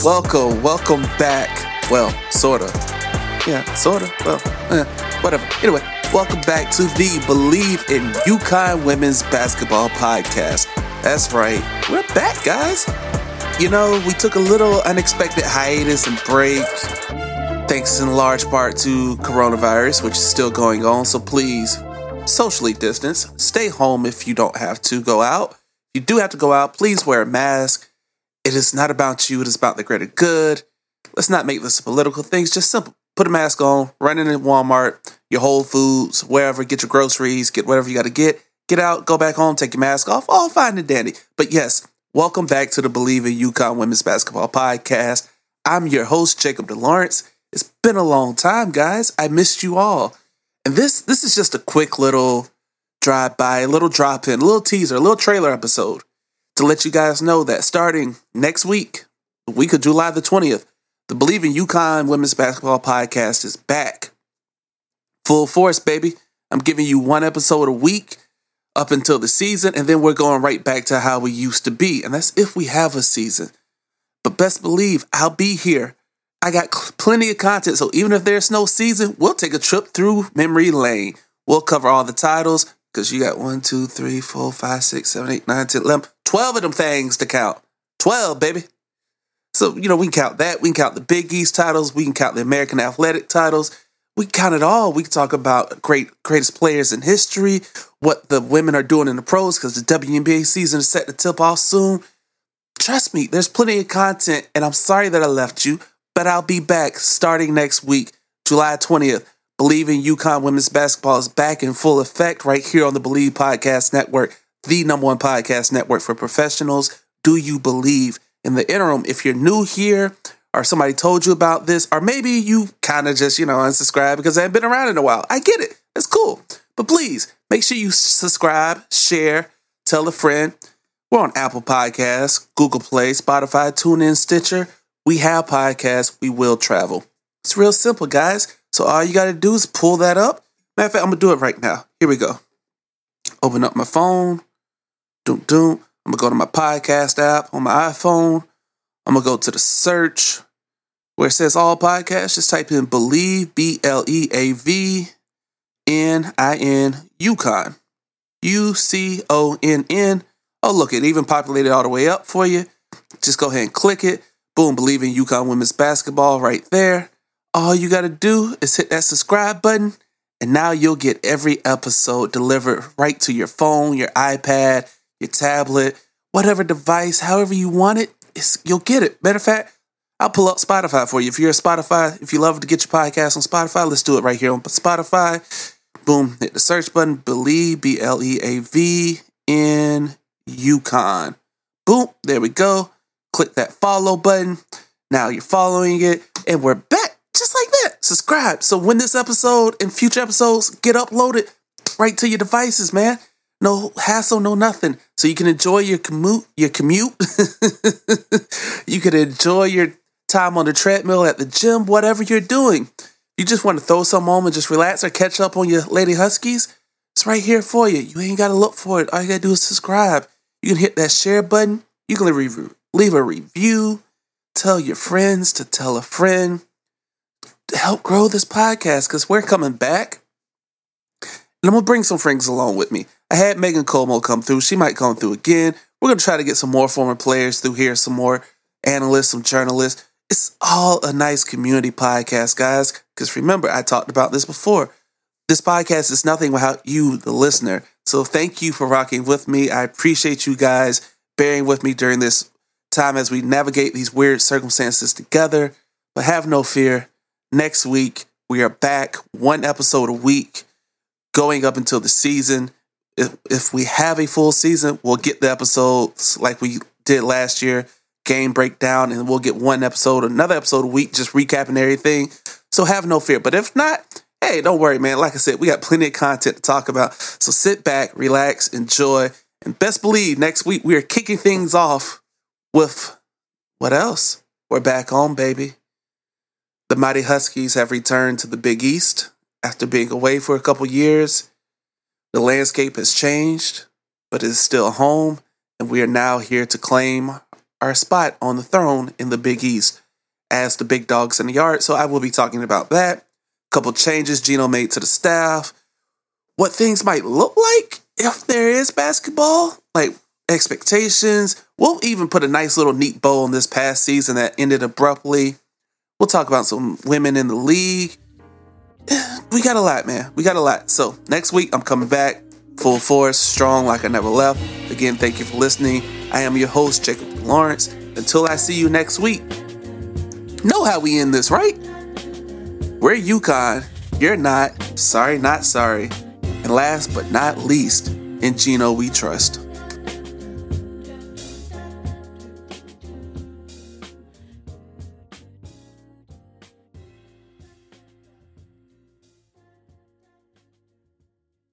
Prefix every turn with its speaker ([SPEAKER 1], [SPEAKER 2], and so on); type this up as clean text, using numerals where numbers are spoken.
[SPEAKER 1] welcome back. Well, sorta. Yeah, sorta. Well, whatever. Anyway, welcome back to the Believe in UConn Women's Basketball Podcast. That's right, we're back, guys. You know, we took a little unexpected hiatus and break, thanks in large part to coronavirus, which is still going on. So please, socially distance. Stay home if you don't have to go out. If you do have to go out, please wear a mask. It is not about you. It is about the greater good. Let's not make this a political thing. It's just simple. Put a mask on, run in Walmart, your Whole Foods, wherever, get your groceries, get whatever you got to get. Get out, go back home, take your mask off, all fine and dandy. But yes, welcome back to the Believe in UConn Women's Basketball Podcast. I'm your host, Jacob DeLawrence. It's been a long time, guys. I missed you all. And this is just a quick little drive-by, a little drop-in, a little teaser, a little trailer episode to let you guys know that starting next week, the week of July the 20th, the Believe in UConn Women's Basketball Podcast is back. Full force, baby. I'm giving you one episode a week up until the season, and then we're going right back to how we used to be. And that's if we have a season. But best believe, I'll be here. I got plenty of content, so even if there's no season, we'll take a trip through memory lane. We'll cover all the titles, because you got 1, 2, 3, 4, 5, 6, 7, 8, 9, 10, 11, 12 of them things to count. 12, baby. So, you know, we can count that. We can count the Big East titles. We can count the American Athletic titles. We can count it all. We can talk about greatest players in history, what the women are doing in the pros, because the WNBA season is set to tip off soon. Trust me, there's plenty of content, and I'm sorry that I left you, but I'll be back starting next week, July 20th. Believe in UConn Women's Basketball is back in full effect right here on the Believe Podcast Network, the #1 podcast network for professionals. Do you believe? In the interim, if you're new here or somebody told you about this, or maybe you kind of just, unsubscribe because I haven't been around in a while. I get it. It's cool. But please, make sure you subscribe, share, tell a friend. We're on Apple Podcasts, Google Play, Spotify, TuneIn, Stitcher. We have podcasts. We will travel. It's real simple, guys. So all you got to do is pull that up. Matter of fact, I'm going to do it right now. Here we go. Open up my phone. Doom, doom. I'm going to go to my podcast app on my iPhone. I'm going to go to the search where it says all podcasts. Just type in Believe, BLEAVNIN, UConn. UCONN. Oh, look, it even populated all the way up for you. Just go ahead and click it. Boom, Believe in UConn Women's Basketball right there. All you got to do is hit that subscribe button, and now you'll get every episode delivered right to your phone, your iPad, your tablet, whatever device, however you want it, you'll get it. Matter of fact, I'll pull up Spotify for you. If you're a Spotify, if you love to get your podcast on Spotify, let's do it right here on Spotify. Boom, hit the search button, Believe, BLEAVN, UConn. Boom, there we go. Click that follow button. Now you're following it, and we're back just like that. Subscribe. So when this episode and future episodes get uploaded right to your devices, man. No hassle, no nothing. So you can enjoy your commute. You can enjoy your time on the treadmill, at the gym, whatever you're doing. You just want to throw some on and just relax or catch up on your Lady Huskies? It's right here for you. You ain't got to look for it. All you got to do is subscribe. You can hit that share button. You can leave a review. Tell your friends to tell a friend. To help grow this podcast, because we're coming back. And I'm going to bring some friends along with me. I had Megan Como come through. She might come through again. We're going to try to get some more former players through here, some more analysts, some journalists. It's all a nice community podcast, guys. Because remember, I talked about this before. This podcast is nothing without you, the listener. So thank you for rocking with me. I appreciate you guys bearing with me during this time as we navigate these weird circumstances together. But have no fear. Next week, we are back, one episode a week, going up until the season. If we have a full season, we'll get the episodes like we did last year, game breakdown, and we'll get another episode a week, just recapping everything. So have no fear. But if not, hey, don't worry, man. Like I said, we got plenty of content to talk about. So sit back, relax, enjoy, and best believe next week we are kicking things off with what else? We're back home, baby. The Mighty Huskies have returned to the Big East after being away for a couple years. The landscape has changed, but it is still home, and we are now here to claim our spot on the throne in the Big East as the big dogs in the yard. So I will be talking about that. A couple changes Gino made to the staff. What things might look like if there is basketball, like expectations. We'll even put a nice little neat bow on this past season that ended abruptly. We'll talk about some women in the league. We got a lot, man. We got a lot. So next week, I'm coming back full force, strong like I never left. Again, thank you for listening. I am your host, Jacob Lawrence. Until I see you next week, know how we end this, right? We're UConn. You're not. Sorry, not sorry. And last but not least, in Gino we trust.